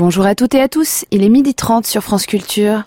Bonjour à toutes et à tous, il est 12h30 sur France Culture.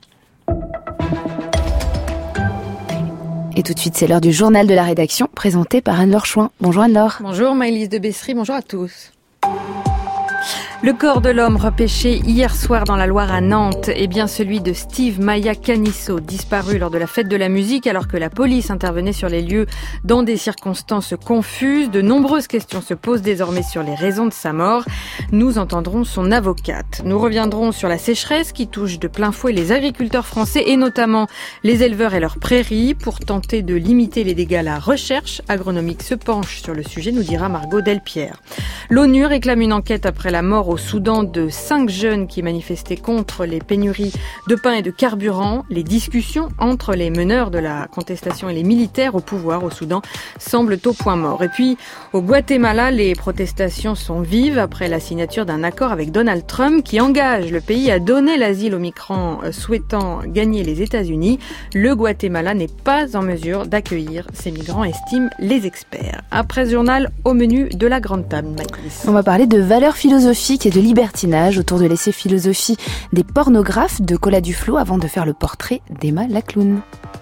Et tout de suite, c'est l'heure du journal de la rédaction, présenté par Anne-Laure Chouin. Bonjour Anne-Laure. Bonjour Maëlys de Bessery, bonjour à tous. Le corps de l'homme repêché hier soir dans la Loire à Nantes est bien celui de Steve Maya Canisso, disparu lors de la fête de la musique alors que la police intervenait sur les lieux dans des circonstances confuses. De nombreuses questions se posent désormais sur les raisons de sa mort. Nous entendrons son avocate. Nous reviendrons sur la sécheresse qui touche de plein fouet les agriculteurs français et notamment les éleveurs et leurs prairies. Pour tenter de limiter les dégâts, la recherche agronomique se penche sur le sujet, nous dira Margot Delpierre. L'ONU réclame une enquête après la mort au Soudan de 5 jeunes qui manifestaient contre les pénuries de pain et de carburant. Les discussions entre les meneurs de la contestation et les militaires au pouvoir au Soudan semblent au point mort. Et puis, au Guatemala, les protestations sont vives après la signature d'un accord avec Donald Trump qui engage le pays à donner l'asile aux migrants souhaitant gagner les États-Unis. Le Guatemala n'est pas en mesure d'accueillir ces migrants, estiment les experts. Après ce journal, au menu de la grande table. On va parler de valeurs philosophiques et de libertinage autour de l'essai philosophie des pornographes de Colas Duflot avant de faire le portrait d'Emma Lacloune.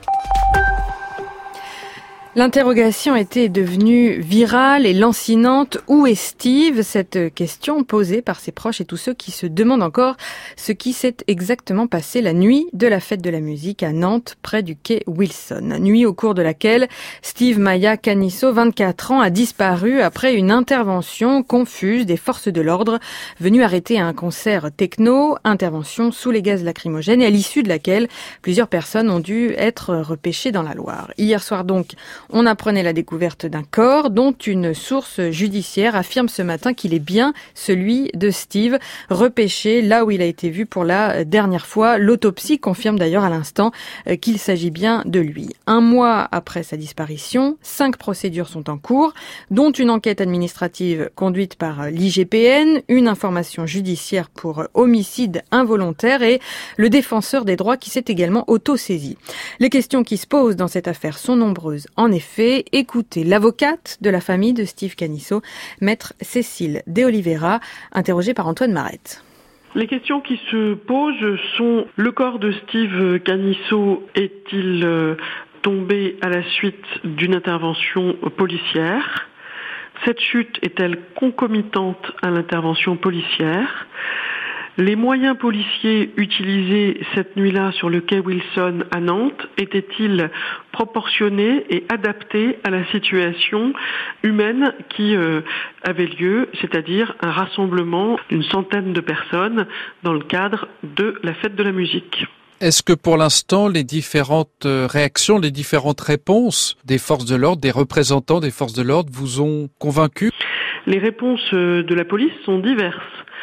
L'interrogation était devenue virale et lancinante. Où est Steve ? Cette question posée par ses proches et tous ceux qui se demandent encore ce qui s'est exactement passé la nuit de la fête de la musique à Nantes, près du quai Wilson. Nuit au cours de laquelle Steve Maya Canisso, 24 ans, a disparu après une intervention confuse des forces de l'ordre venues arrêter un concert techno, intervention sous les gaz lacrymogènes et à l'issue de laquelle plusieurs personnes ont dû être repêchées dans la Loire. Hier soir donc, on apprenait la découverte d'un corps dont une source judiciaire affirme ce matin qu'il est bien celui de Steve, repêché là où il a été vu pour la dernière fois. L'autopsie confirme d'ailleurs à l'instant qu'il s'agit bien de lui. Un mois après sa disparition, 5 procédures sont en cours, dont une enquête administrative conduite par l'IGPN, une information judiciaire pour homicide involontaire et le défenseur des droits qui s'est également auto-saisi. Les questions qui se posent dans cette affaire sont nombreuses. En effet, écoutez l'avocate de la famille de Steve Canisso, maître Cécile De Oliveira, interrogée par Antoine Marette. Les questions qui se posent sont: le corps de Steve Canisso est-il tombé à la suite d'une intervention policière ? Cette chute est-elle concomitante à l'intervention policière ? Les moyens policiers utilisés cette nuit-là sur le quai Wilson à Nantes étaient-ils proportionnés et adaptés à la situation humaine qui avait lieu, c'est-à-dire un rassemblement d'une centaine de personnes dans le cadre de la fête de la musique ? Est-ce que pour l'instant, les différentes réactions, les différentes réponses des forces de l'ordre, des représentants des forces de l'ordre vous ont convaincu ? Les réponses de la police sont diverses.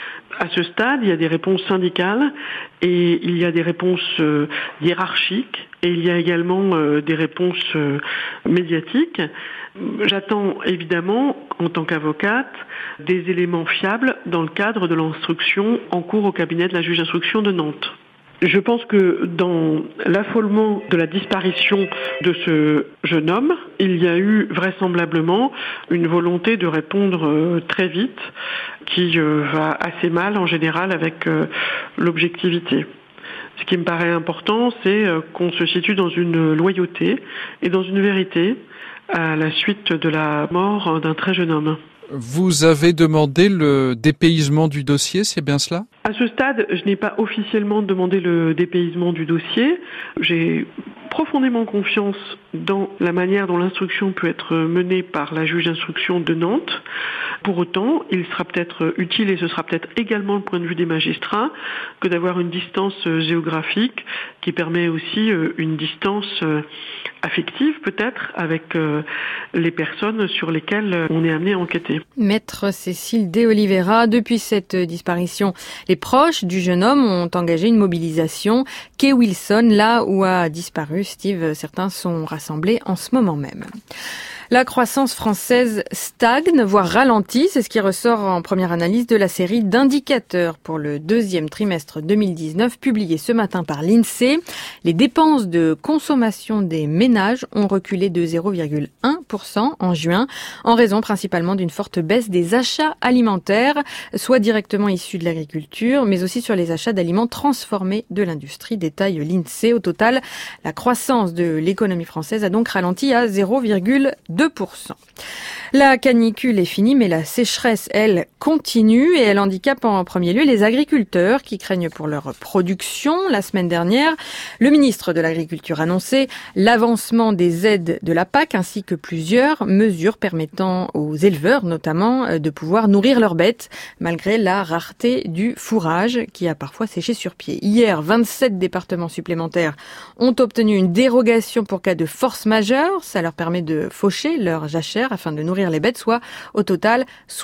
À ce stade, il y a des réponses syndicales et il y a des réponses hiérarchiques et il y a également des réponses médiatiques. J'attends évidemment, en tant qu'avocate, des éléments fiables dans le cadre de l'instruction en cours au cabinet de la juge d'instruction de Nantes. Je pense que dans l'affolement de la disparition de ce jeune homme, il y a eu vraisemblablement une volonté de répondre très vite, qui va assez mal en général avec l'objectivité. Ce qui me paraît important, c'est qu'on se situe dans une loyauté et dans une vérité à la suite de la mort d'un très jeune homme. Vous avez demandé le dépaysement du dossier, c'est bien cela ? À ce stade, je n'ai pas officiellement demandé le dépaysement du dossier. J'ai profondément confiance dans la manière dont l'instruction peut être menée par la juge d'instruction de Nantes. Pour autant, il sera peut-être utile, et ce sera peut-être également le point de vue des magistrats, que d'avoir une distance géographique qui permet aussi une distance affective peut-être avec les personnes sur lesquelles on est amené à enquêter. Maître Cécile De Oliveira, depuis cette disparition, les proches du jeune homme ont engagé une mobilisation. Quai Wilson, là où a disparu Steve, certains sont rassemblés en ce moment même. La croissance française stagne, voire ralentit. C'est ce qui ressort en première analyse de la série d'indicateurs pour le deuxième trimestre 2019, publié ce matin par l'INSEE. Les dépenses de consommation des ménages ont reculé de 0,1% en juin, en raison principalement d'une forte baisse des achats alimentaires, soit directement issus de l'agriculture, mais aussi sur les achats d'aliments transformés de l'industrie, détaille l'INSEE. Au total, la croissance de l'économie française a donc ralenti à 0,2%. La canicule est finie, mais la sécheresse, elle, continue et elle handicape en premier lieu les agriculteurs qui craignent pour leur production. La semaine dernière, le ministre de l'Agriculture annonçait l'avancement des aides de la PAC ainsi que plusieurs mesures permettant aux éleveurs notamment de pouvoir nourrir leurs bêtes malgré la rareté du fourrage qui a parfois séché sur pied. Hier, 27 départements supplémentaires ont obtenu une dérogation pour cas de force majeure. Ça leur permet de faucher leurs jachères afin de nourrir les bêtes, soit au total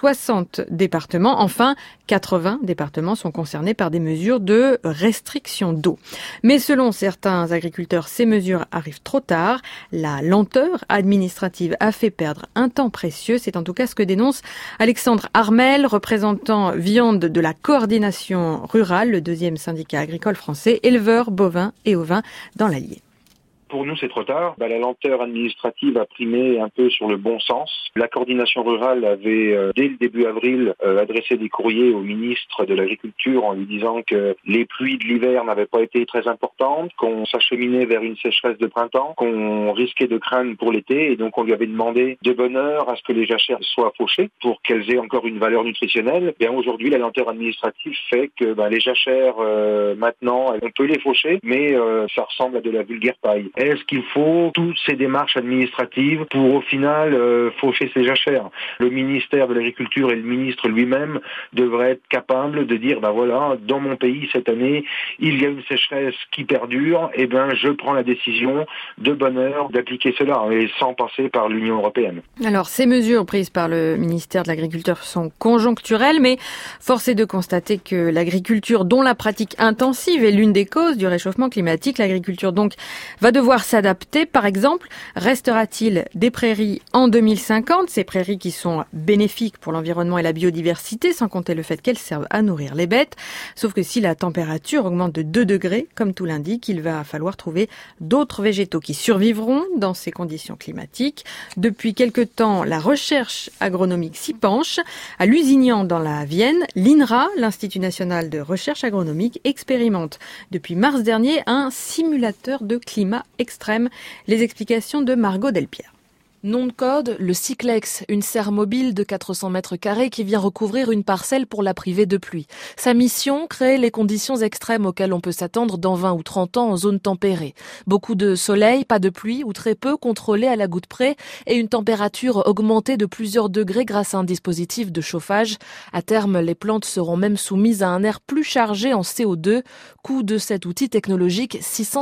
60 départements. Enfin, 80 départements sont concernés par des mesures de restriction d'eau. Mais selon certains agriculteurs, ces mesures arrivent trop tard. La lenteur administrative a fait perdre un temps précieux. C'est en tout cas ce que dénonce Alexandre Armel, représentant viande de la coordination rurale, le deuxième syndicat agricole français, éleveurs bovins et ovins dans l'Allier. Pour nous, c'est trop tard. La lenteur administrative a primé un peu sur le bon sens. La coordination rurale avait, dès le début avril, adressé des courriers au ministre de l'Agriculture en lui disant que les pluies de l'hiver n'avaient pas été très importantes, qu'on s'acheminait vers une sécheresse de printemps, qu'on risquait de craindre pour l'été. Et donc, on lui avait demandé de bonne heure à ce que les jachères soient fauchées pour qu'elles aient encore une valeur nutritionnelle. Bien, aujourd'hui, la lenteur administrative fait que les jachères, maintenant, on peut les faucher, mais ça ressemble à de la vulgaire paille. Est-ce qu'il faut toutes ces démarches administratives pour au final faucher ces jachères? Le ministère de l'Agriculture et le ministre lui-même devraient être capables de dire dans mon pays cette année, il y a une sécheresse qui perdure, je prends la décision de bonne heure d'appliquer cela et sans passer par l'Union européenne. Alors ces mesures prises par le ministère de l'Agriculture sont conjoncturelles, mais force est de constater que l'agriculture, dont la pratique intensive est l'une des causes du réchauffement climatique, l'agriculture donc va devoir s'adapter. Par exemple, restera-t-il des prairies en 2050, ces prairies qui sont bénéfiques pour l'environnement et la biodiversité, sans compter le fait qu'elles servent à nourrir les bêtes. Sauf que si la température augmente de 2 degrés, comme tout l'indique, il va falloir trouver d'autres végétaux qui survivront dans ces conditions climatiques. Depuis quelque temps, la recherche agronomique s'y penche. À Lusignan, dans la Vienne, l'INRA, l'Institut national de recherche agronomique, expérimente depuis mars dernier un simulateur de climat extrême. Les explications de Margot Delpierre. Nom de code, le Cyclex, une serre mobile de 400 mètres carrés qui vient recouvrir une parcelle pour la priver de pluie. Sa mission, créer les conditions extrêmes auxquelles on peut s'attendre dans 20 ou 30 ans en zone tempérée. Beaucoup de soleil, pas de pluie ou très peu, contrôlé à la goutte près et une température augmentée de plusieurs degrés grâce à un dispositif de chauffage. À terme, les plantes seront même soumises à un air plus chargé en CO2. Coût de cet outil technologique,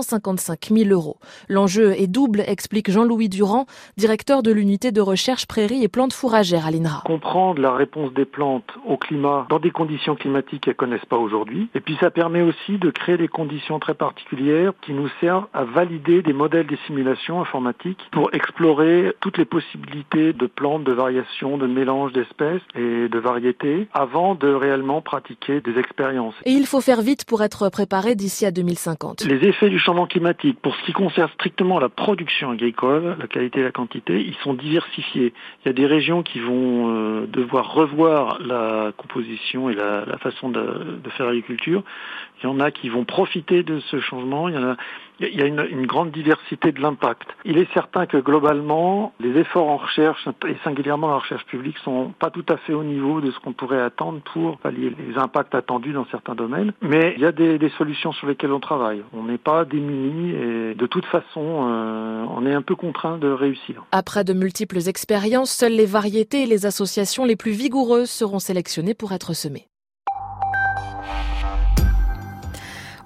655 000 €. L'enjeu est double, explique Jean-Louis Durand, directeur de l'unité de recherche prairies et plantes fourragères à l'INRA. Comprendre la réponse des plantes au climat dans des conditions climatiques qu'elles ne connaissent pas aujourd'hui. Et puis ça permet aussi de créer des conditions très particulières qui nous servent à valider des modèles de simulation informatique pour explorer toutes les possibilités de plantes, de variations, de mélange d'espèces et de variétés avant de réellement pratiquer des expériences. Et il faut faire vite pour être préparé d'ici à 2050. Les effets du changement climatique, pour ce qui concerne strictement la production agricole, la qualité et la quantité, ils sont diversifiés. Il y a des régions qui vont devoir revoir la composition et la façon de faire l'agriculture. Il y en a qui vont profiter de ce changement. Il y a une grande diversité de l'impact. Il est certain que globalement, les efforts en recherche, et singulièrement la recherche publique, sont pas tout à fait au niveau de ce qu'on pourrait attendre pour pallier les impacts attendus dans certains domaines. Mais il y a des solutions sur lesquelles on travaille. On n'est pas démunis et de toute façon, on est un peu contraint de réussir. Après de multiples expériences, seules les variétés et les associations les plus vigoureuses seront sélectionnées pour être semées.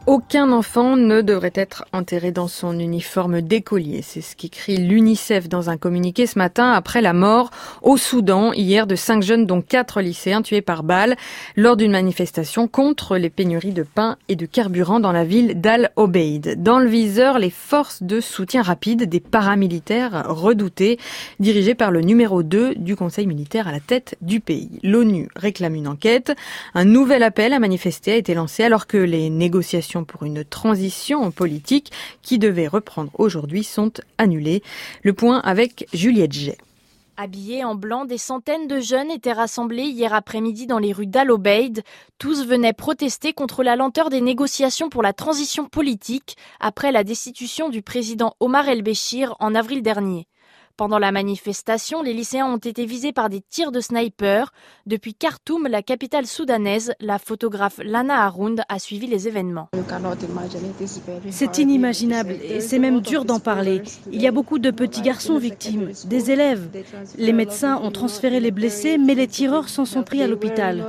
Aucun enfant ne devrait être enterré dans son uniforme d'écolier. C'est ce qu'écrit l'UNICEF dans un communiqué ce matin après la mort au Soudan hier de 5 jeunes dont 4 lycéens tués par balle lors d'une manifestation contre les pénuries de pain et de carburant dans la ville d'Al-Obeid. Dans le viseur, les forces de soutien rapide des paramilitaires redoutés dirigés par le numéro 2 du Conseil militaire à la tête du pays. L'ONU réclame une enquête. Un nouvel appel à manifester a été lancé alors que les négociations pour une transition politique qui devait reprendre aujourd'hui sont annulées. Le point avec Juliette Jay. Habillés en blanc, des centaines de jeunes étaient rassemblés hier après-midi dans les rues d'Al-Obeid. Tous venaient protester contre la lenteur des négociations pour la transition politique après la destitution du président Omar el-Béchir en avril dernier. Pendant la manifestation, les lycéens ont été visés par des tirs de sniper. Depuis Khartoum, la capitale soudanaise, la photographe Lana Haroun a suivi les événements. C'est inimaginable et c'est même dur d'en parler. Il y a beaucoup de petits garçons victimes, des élèves. Les médecins ont transféré les blessés, mais les tireurs s'en sont pris à l'hôpital.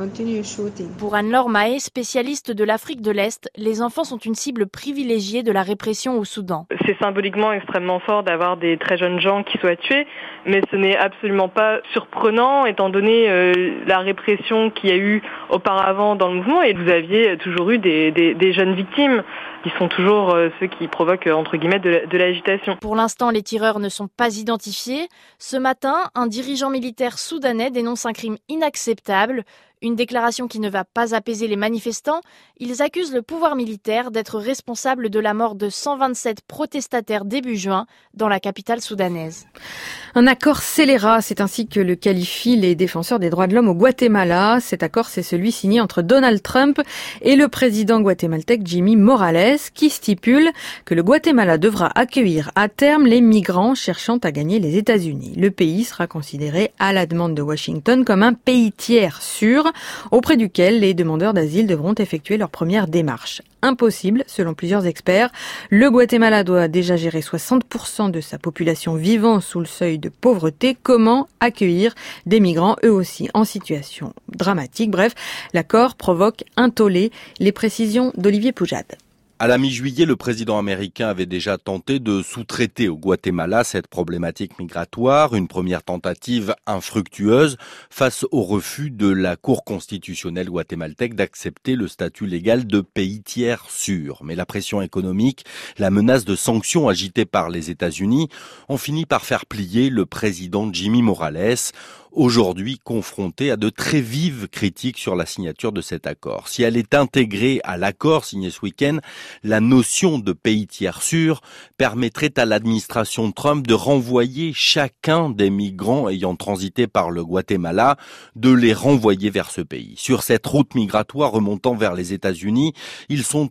Pour Anne-Laure Mahé, spécialiste de l'Afrique de l'Est, les enfants sont une cible privilégiée de la répression au Soudan. C'est symboliquement extrêmement fort d'avoir des très jeunes gens qui soient tués, mais ce n'est absolument pas surprenant étant donné la répression qu'il y a eu auparavant dans le mouvement, et vous aviez toujours eu des jeunes victimes qui sont toujours ceux qui provoquent entre guillemets de l'agitation. Pour l'instant, les tireurs ne sont pas identifiés. Ce matin, un dirigeant militaire soudanais dénonce un crime inacceptable. Une déclaration qui ne va pas apaiser les manifestants. Ils accusent le pouvoir militaire d'être responsable de la mort de 127 protestataires début juin dans la capitale soudanaise. Un accord scélérat, c'est ainsi que le qualifient les défenseurs des droits de l'homme au Guatemala. Cet accord, c'est celui signé entre Donald Trump et le président guatémaltèque Jimmy Morales, qui stipule que le Guatemala devra accueillir à terme les migrants cherchant à gagner les États-Unis. Le pays sera considéré, à la demande de Washington, comme un pays tiers sûr, auprès duquel les demandeurs d'asile devront effectuer leur première démarche. Impossible, selon plusieurs experts. Le Guatemala doit déjà gérer 60% de sa population vivant sous le seuil de pauvreté. Comment accueillir des migrants, eux aussi en situation dramatique? Bref, l'accord provoque un tollé. Les précisions d'Olivier Poujade. À la mi-juillet, le président américain avait déjà tenté de sous-traiter au Guatemala cette problématique migratoire, une première tentative infructueuse face au refus de la Cour constitutionnelle guatémaltèque d'accepter le statut légal de pays tiers sûr. Mais la pression économique, la menace de sanctions agitées par les États-Unis ont fini par faire plier le président Jimmy Morales, aujourd'hui confronté à de très vives critiques sur la signature de cet accord. Si elle est intégrée à l'accord signé ce week-end, la notion de pays tiers sûr permettrait à l'administration Trump de renvoyer chacun des migrants ayant transité par le Guatemala, de les renvoyer vers ce pays. Sur cette route migratoire remontant vers les États-Unis, ils sont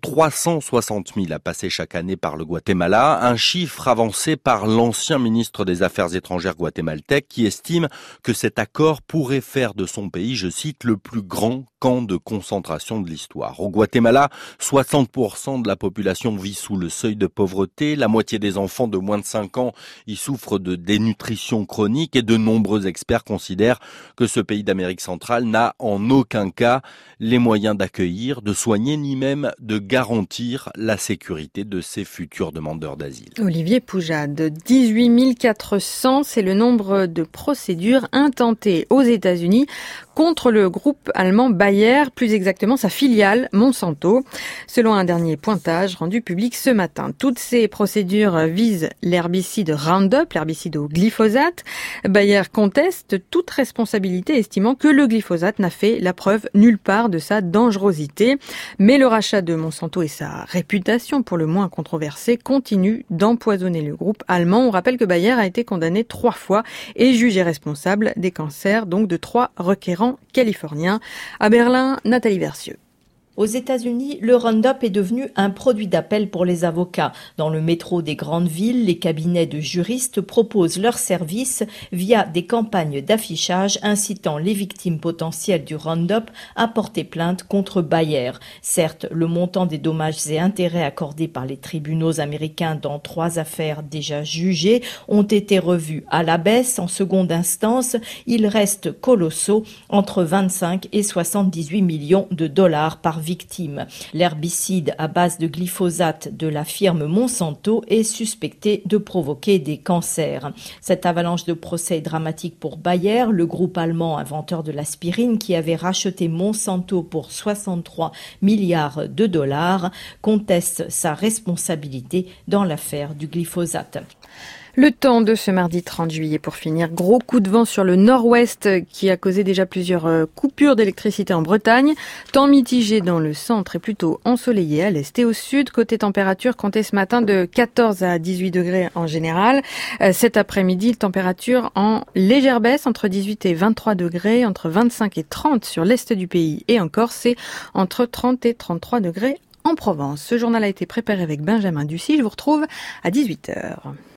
360 000 à passer chaque année par le Guatemala, un chiffre avancé par l'ancien ministre des Affaires étrangères guatémaltèque qui estime que cet accord pourrait faire de son pays, je cite, le plus grand camp de concentration de l'histoire. Au Guatemala, 60% de la population vit sous le seuil de pauvreté, la moitié des enfants de moins de 5 ans y souffrent de dénutrition chronique et de nombreux experts considèrent que ce pays d'Amérique centrale n'a en aucun cas les moyens d'accueillir, de soigner ni même de garantir la sécurité de ses futurs demandeurs d'asile. Olivier Poujade, 18 400, c'est le nombre de procédures intentées aux États-Unis contre le groupe allemand Bayer, plus exactement sa filiale Monsanto, selon un dernier pointage rendu public ce matin. Toutes ces procédures visent l'herbicide Roundup, l'herbicide au glyphosate. Bayer conteste toute responsabilité, estimant que le glyphosate n'a fait la preuve nulle part de sa dangerosité. Mais le rachat de Monsanto et sa réputation pour le moins controversée continuent d'empoisonner le groupe allemand. On rappelle que Bayer a été condamné 3 fois et jugé responsable des cancers donc de 3 requérants californiens. À Berlin, Nathalie Versieux. Aux États-Unis, le Roundup est devenu un produit d'appel pour les avocats. Dans le métro des grandes villes, les cabinets de juristes proposent leurs services via des campagnes d'affichage incitant les victimes potentielles du Roundup à porter plainte contre Bayer. Certes, le montant des dommages et intérêts accordés par les tribunaux américains dans 3 affaires déjà jugées ont été revus à la baisse. En seconde instance, ils restent colossaux, entre 25 et 78 millions de dollars par victime. L'herbicide à base de glyphosate de la firme Monsanto est suspecté de provoquer des cancers. Cette avalanche de procès est dramatique pour Bayer, le groupe allemand inventeur de l'aspirine qui avait racheté Monsanto pour 63 milliards de dollars, conteste sa responsabilité dans l'affaire du glyphosate. Le temps de ce mardi 30 juillet pour finir. Gros coup de vent sur le nord-ouest qui a causé déjà plusieurs coupures d'électricité en Bretagne. Temps mitigé dans le centre et plutôt ensoleillé à l'est et au sud. Côté température, comptez ce matin de 14 à 18 degrés en général. Cet après-midi, température en légère baisse entre 18 et 23 degrés, entre 25 et 30 sur l'est du pays et en Corse et entre 30 et 33 degrés en Provence. Ce journal a été préparé avec Benjamin Ducy. Je vous retrouve à 18h.